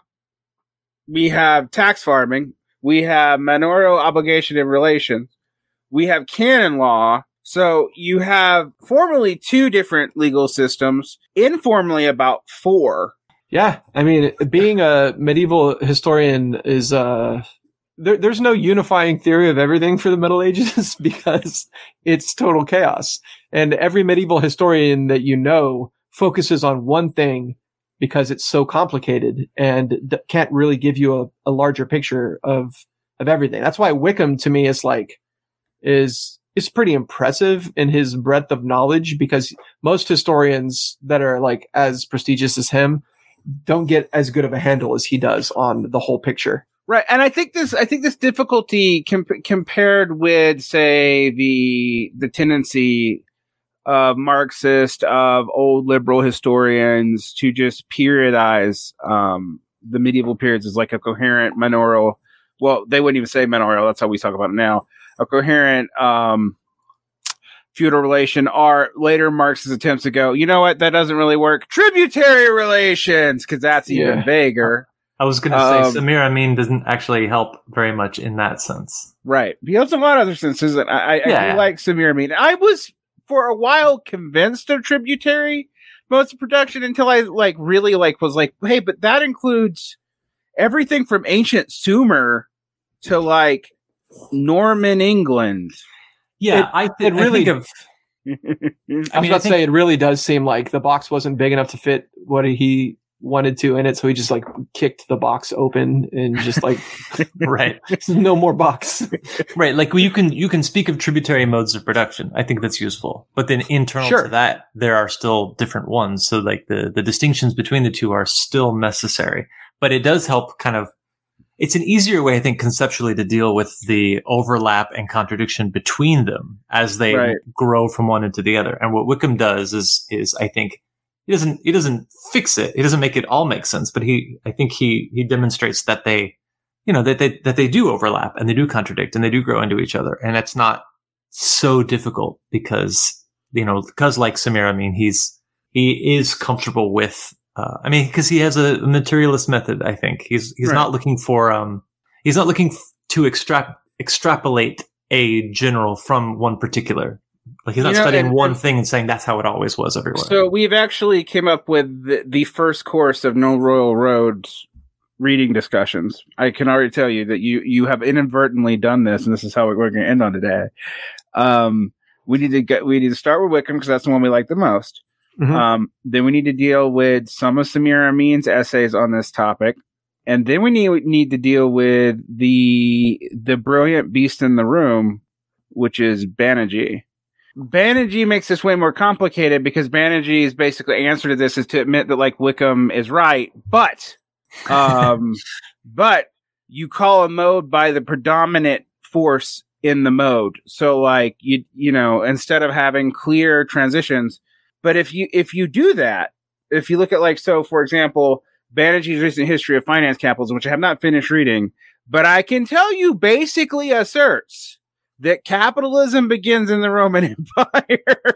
we have tax farming, we have manorial obligation and relations, we have canon law. So you have formally 2 different legal systems, informally about 4. Yeah, I mean, being a medieval historian is there's no unifying theory of everything for the Middle Ages because it's total chaos. And every medieval historian that focuses on one thing because it's so complicated and can't really give you a larger picture of everything. That's why Wickham to me is pretty impressive in his breadth of knowledge, because most historians that are as prestigious as him don't get as good of a handle as he does on the whole picture. Right. And I think this difficulty compared with, say, the tendency of Marxist, of old liberal historians to just periodize the medieval periods as like a coherent manorial. Well, they wouldn't even say manorial. That's how we talk about it now. A coherent feudal relation. Are later Marxist attempts to go, you know what? That doesn't really work. Tributary relations, because that's even vaguer. I was going to say Samir Amin doesn't actually help very much in that sense. Right. He helps in a lot of other senses. And I do like Samir Amin. I was for a while convinced of tributary modes of production until I really was like, hey, but that includes everything from ancient Sumer to like Norman England. Yeah, I was about to say it really does seem like the box wasn't big enough to fit what he wanted to in it, so he just like kicked the box open and just like right, no more box. Right, like you can speak of tributary modes of production. I think that's useful, but then internal to that, there are still different ones. So like the distinctions between the two are still necessary, but it does help kind of. It's an easier way, I think, conceptually to deal with the overlap and contradiction between them as they grow from one into the other. And what Wickham does is I think he doesn't fix it. He doesn't make it all make sense, but I think he demonstrates that they, that they do overlap and they do contradict and they do grow into each other. And it's not so difficult because like Samir, I mean, he is comfortable with, because he has a materialist method. I think he's not looking for he's not looking to extrapolate a general from one particular. Like he's not studying one thing and saying that's how it always was everywhere. So we've actually came up with the first course of No Royal Roads reading discussions. I can already tell you that you have inadvertently done this, and this is how we're going to end on today. We need to start with Wickham because that's the one we like the most. Mm-hmm. Then we need to deal with some of Samir Amin's essays on this topic. And then we need to deal with the brilliant beast in the room, which is Banerjee. Banerjee makes this way more complicated because Banerjee's basically answer to this is to admit that like Wickham is right, but you call a mode by the predominant force in the mode. So like instead of having clear transitions. But if you do that, if you look at for example, Banerjee's Recent History of Finance Capitalism, which I have not finished reading, but I can tell you basically asserts that capitalism begins in the Roman Empire.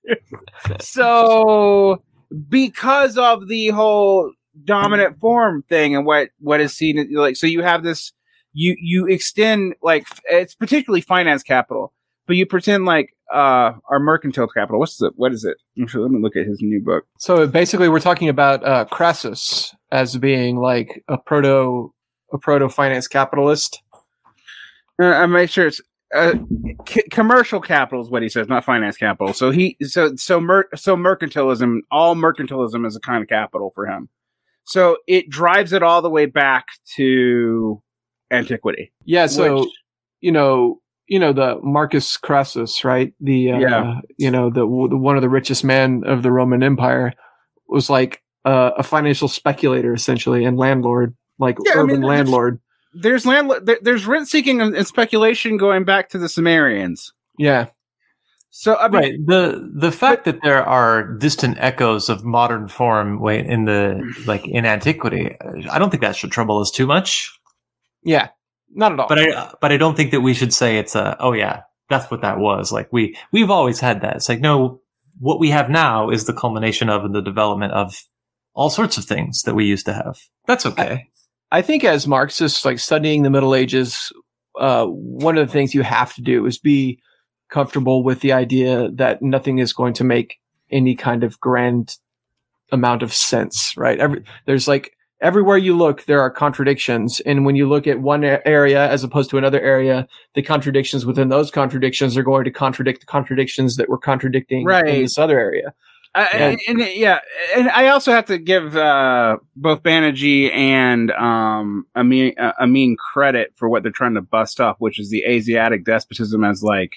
So because of the whole dominant form thing and what is seen so you have this, you extend it's particularly finance capital, but you pretend our mercantile capital. What is it? Actually, let me look at his new book. So basically, we're talking about Crassus as being like a proto finance capitalist. I'm make sure it's commercial capital is what he says, not finance capital. So mercantilism, all mercantilism is a kind of capital for him. So it drives it all the way back to antiquity. Yeah. So the Marcus Crassus, right? The one of the richest men of the Roman Empire was like a financial speculator essentially and landlord, landlord. There's rent seeking and speculation going back to the Sumerians. Yeah. So the fact that there are distant echoes of modern form in antiquity, I don't think that should trouble us too much. Yeah. Not at all. But I don't think that we should say it's that's what that was. Like we've always had that. It's like, no, what we have now is the culmination of the development of all sorts of things that we used to have. That's okay. I think as Marxists, studying the Middle Ages, one of the things you have to do is be comfortable with the idea that nothing is going to make any kind of grand amount of sense, right? Everywhere you look, there are contradictions. And when you look at one area as opposed to another area, the contradictions within those contradictions are going to contradict the contradictions that we're contradicting in this other area. And I also have to give both Banerjee and Amin credit for what they're trying to bust up, which is the Asiatic despotism as a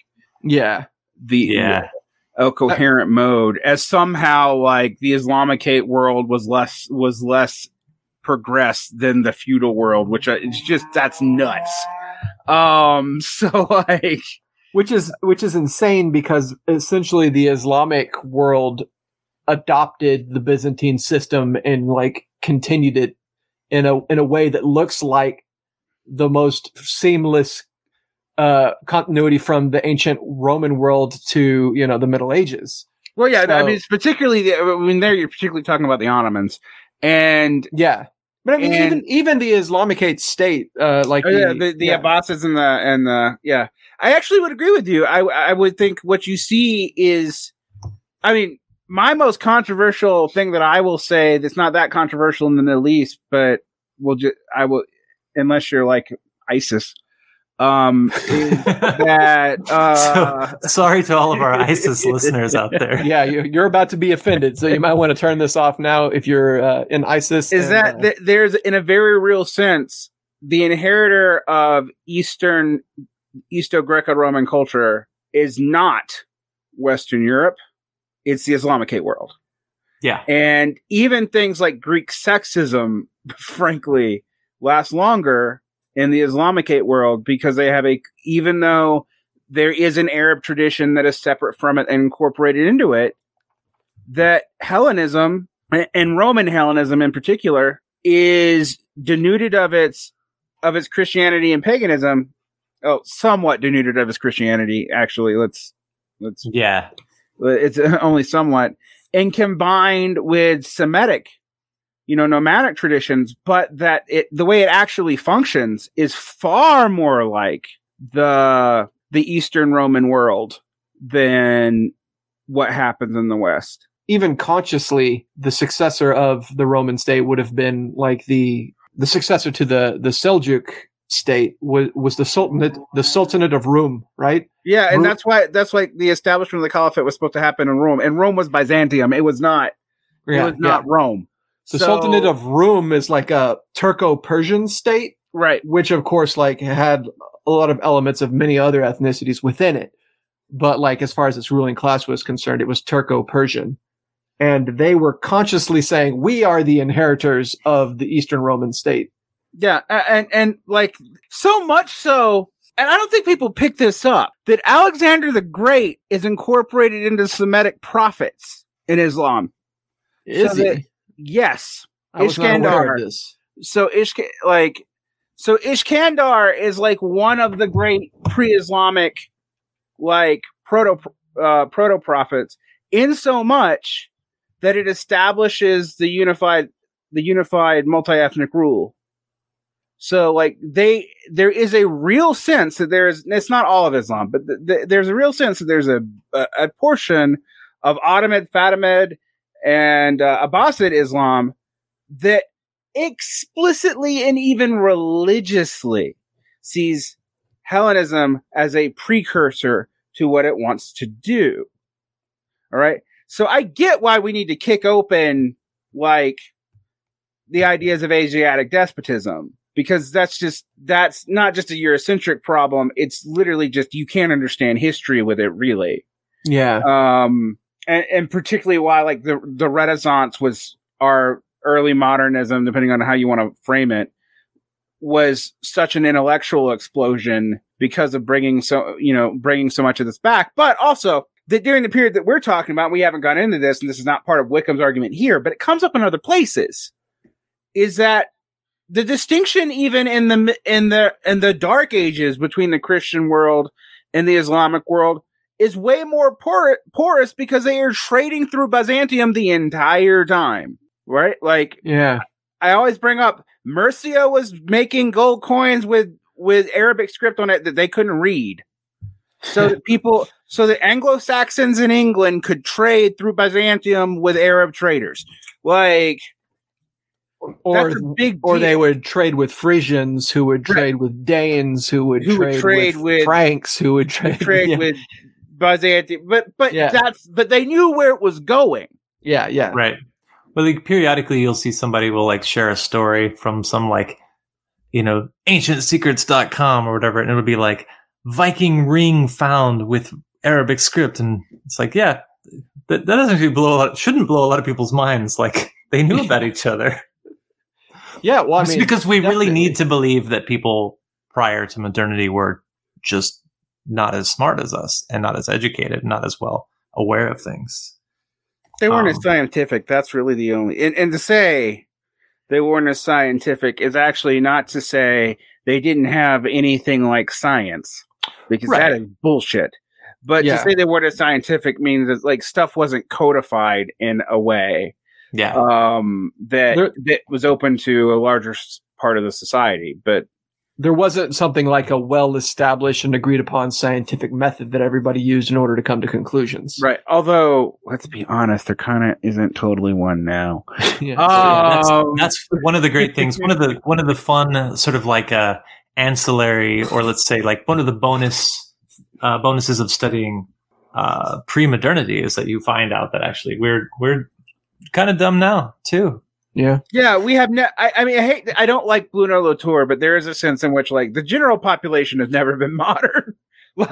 coherent mode, as somehow the Islamicate world was less progressed than the feudal world, which it's just that's nuts. which is insane because essentially the Islamic world adopted the Byzantine system and like continued it in a way that looks like the most seamless continuity from the ancient Roman world to, you know, the Middle Ages. Well, yeah, So, I mean, it's particularly there you're particularly talking about the Ottomans, and yeah. But I mean, even the Islamicate state, like the Abbasids and the yeah, I actually would agree with you. I would think what you see is, I mean, my most controversial thing that I will say that's not that controversial in the Middle East, but I will, unless you're like ISIS. Is that sorry to all of our ISIS listeners out there. Yeah, you're about to be offended, so you might want to turn this off now if you're in ISIS. Is that there's, in a very real sense, the inheritor of Easto-Greco-Roman culture is not Western Europe; it's the Islamicate world. Yeah, and even things like Greek sexism, frankly, last longer in the Islamicate world because they have even though there is an Arab tradition that is separate from it and incorporated into it, that Hellenism and Roman Hellenism in particular is denuded of its Christianity and paganism. Oh, somewhat denuded of its Christianity, actually. Let's yeah. It's only somewhat, and combined with Semitic, nomadic traditions, but that the way it actually functions is far more like the Eastern Roman world than what happens in the West. Even consciously, the successor of the Roman state would have been like the successor to the Seljuk state was the Sultanate of Rum, right? Yeah, and that's why the establishment of the Caliphate was supposed to happen in Rome, and Rome was Byzantium. It was not. It was not Rome. The Sultanate of Rum is like a Turco-Persian state, right? Which, of course, like had a lot of elements of many other ethnicities within it. But like as far as its ruling class was concerned, it was Turco-Persian, and they were consciously saying, "We are the inheritors of the Eastern Roman state." Yeah, and like so much so, and I don't think people pick this up, that Alexander the Great is incorporated into Semitic prophets in Islam. Is he? Yes, I was not aware of this. So Ishkandar is like one of the great pre-Islamic like proto prophets, in so much that it establishes the unified multi-ethnic rule. So like there is a real sense that it's not all of Islam, but there's a real sense that there's a portion of Ottoman, Fatimid, and Abbasid Islam that explicitly and even religiously sees Hellenism as a precursor to what it wants to do. All right. So I get why we need to kick open like the ideas of Asiatic despotism, because that's not just a Eurocentric problem. It's literally just, you can't understand history with it, really. Yeah. And particularly why like the Renaissance our early modernism, depending on how you want to frame it, was such an intellectual explosion because of bringing so much of this back. But also that during the period that we're talking about, we haven't gone into this, and this is not part of Wickham's argument here, but it comes up in other places, is that the distinction even in the Dark Ages between the Christian world and the Islamic world is way more porous because they are trading through Byzantium the entire time, right? Like, yeah, I always bring up Mercia was making gold coins with Arabic script on it that they couldn't read, so that Anglo-Saxons in England could trade through Byzantium with Arab traders, like. Or they would trade with Frisians, who would trade with Danes, who would trade with Franks, who would trade with Byzantium. But they knew where it was going. Yeah. Right. But like periodically you'll see somebody will like share a story from some like, ancientsecrets.com or whatever, and it'll be like Viking ring found with Arabic script, and it's like, yeah, that doesn't actually shouldn't blow a lot of people's minds. Like they knew about each other. Yeah, well, I mean, because we really need to believe that people prior to modernity were just not as smart as us and not as educated, not as well aware of things. They weren't as scientific. That's really the only... And to say they weren't as scientific is actually not to say they didn't have anything like science, because that is bullshit. But to say they weren't as scientific means that like stuff wasn't codified in a way that was open to a larger part of the society. But there wasn't something like a well-established and agreed-upon scientific method that everybody used in order to come to conclusions. Right. Although, let's be honest, there kind of isn't totally one now. That's one of the great things. One of the fun sort of like ancillary, or let's say like one of the bonuses of studying pre-modernity is that you find out that actually we're kind of dumb now too. Yeah, we have. I don't like Bruno Latour, but there is a sense in which, like, the general population has never been modern. No.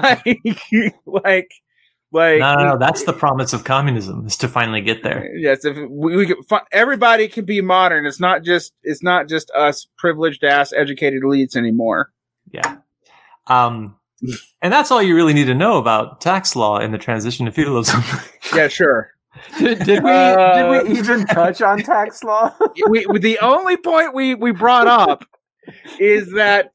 That's the promise of communism, is to finally get there. Yes, if everybody can be modern. It's not just us privileged ass educated elites anymore. Yeah, and that's all you really need to know about tax law in the transition to feudalism. Yeah, sure. Did we even touch on tax law? The only point we brought up is that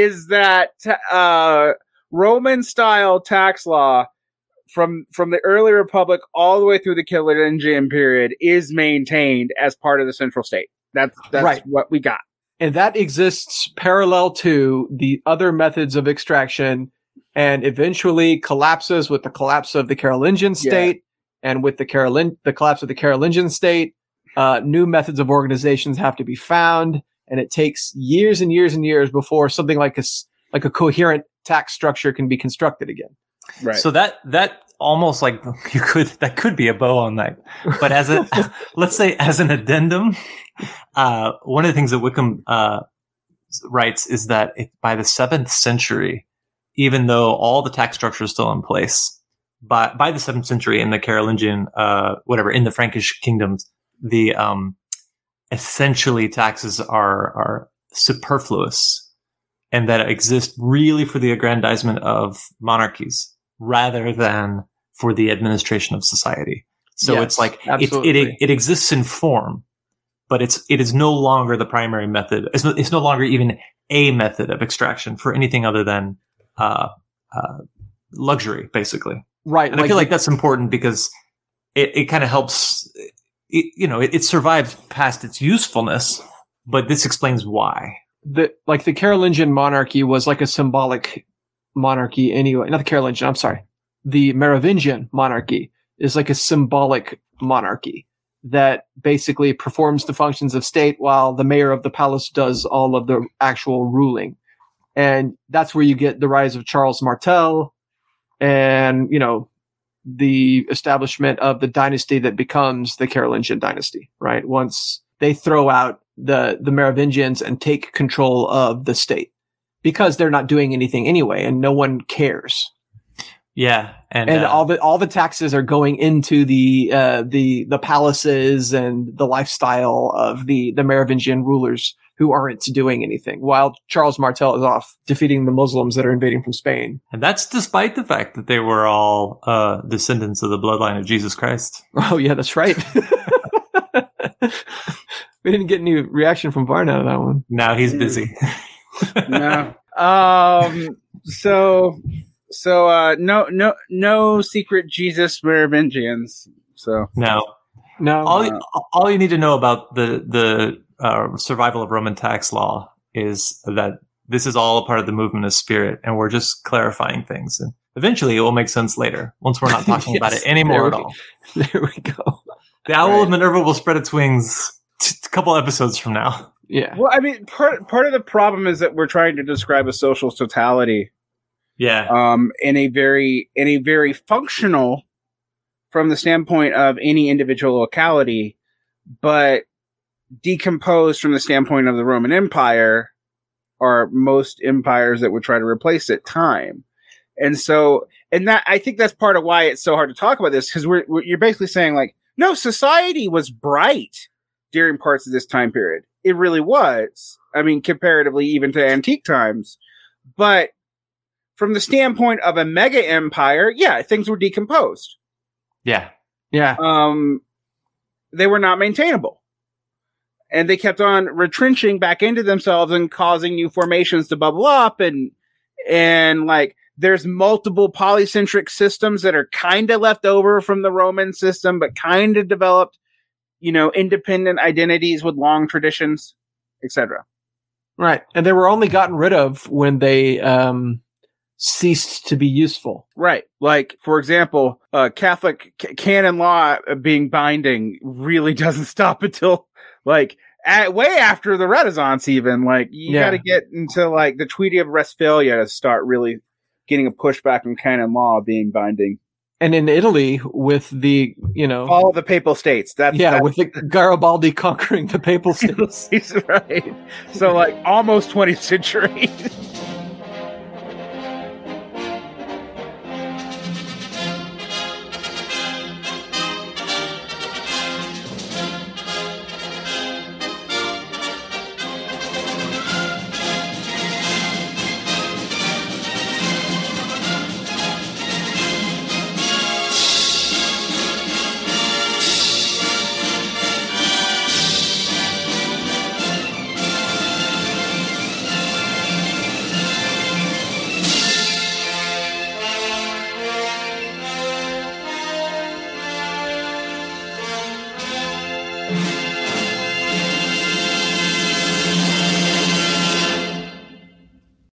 Roman style tax law from the early Republic all the way through the Carolingian period is maintained as part of the central state. That's right. What we got. And that exists parallel to the other methods of extraction, and eventually collapses with the collapse of the Carolingian state. And with the collapse of the Carolingian state, new methods of organizations have to be found, and it takes years and years and years before something like a coherent tax structure can be constructed again. Right. So that almost like that could be a bow on that. But let's say as an addendum, one of the things that Wickham writes is that by the 7th century, even though all the tax structure is still in place, by the 7th century in the Carolingian, in the Frankish kingdoms, the essentially taxes are superfluous, and that exist really for the aggrandizement of monarchies rather than for the administration of society. So it's like it exists in form, but it is no longer the primary method. It's no longer even a method of extraction for anything other than luxury, basically. Right. And I feel like that's important because it kind of helps, it survived past its usefulness, but this explains why. The Carolingian monarchy was like a symbolic monarchy anyway. Not the Carolingian, I'm sorry. The Merovingian monarchy is like a symbolic monarchy that basically performs the functions of state while the mayor of the palace does all of the actual ruling. And that's where you get the rise of Charles Martel, and, the establishment of the dynasty that becomes the Carolingian dynasty, right? Once they throw out the Merovingians and take control of the state, because they're not doing anything anyway and no one cares. Yeah. And all the taxes are going into the palaces and the lifestyle of the Merovingian rulers who aren't doing anything, while Charles Martel is off defeating the Muslims that are invading from Spain. And that's despite the fact that they were all descendants of the bloodline of Jesus Christ. Oh, yeah, that's right. We didn't get any reaction from Varn out of that one. No, he's busy. No. No secret Jesus Merovingians. So no. All you need to know about the survival of Roman tax law is that this is all a part of the movement of spirit, and we're just clarifying things. And eventually, it will make sense later once we're not talking about it anymore at all. There we go. The Owl of Minerva will spread its wings a couple episodes from now. Yeah. Well, I mean, part of the problem is that we're trying to describe a social totality. Yeah. In a very functional, from the standpoint of any individual locality, but decomposed from the standpoint of the Roman Empire, or most empires that would try to replace it, time. And so, I think that's part of why it's so hard to talk about this, because you're basically saying, like, no, society was bright during parts of this time period. It really was. I mean, comparatively even to antique times. But from the standpoint of a mega empire, yeah, things were decomposed. Yeah. Yeah. They were not maintainable. And they kept on retrenching back into themselves and causing new formations to bubble up. And like, there's multiple polycentric systems that are kind of left over from the Roman system, but kind of developed, independent identities with long traditions, etc. Right. And they were only gotten rid of when they ceased to be useful. Right. Like, for example, Catholic canon law being binding really doesn't stop until, like, way after the Renaissance even. Like, you got to get into, like, the Treaty of Westphalia to start really getting a pushback on canon law being binding. And in Italy, with the, all of the papal states. With the Garibaldi conquering the papal states. Right. So, like, almost 20th century. Mm-hmm.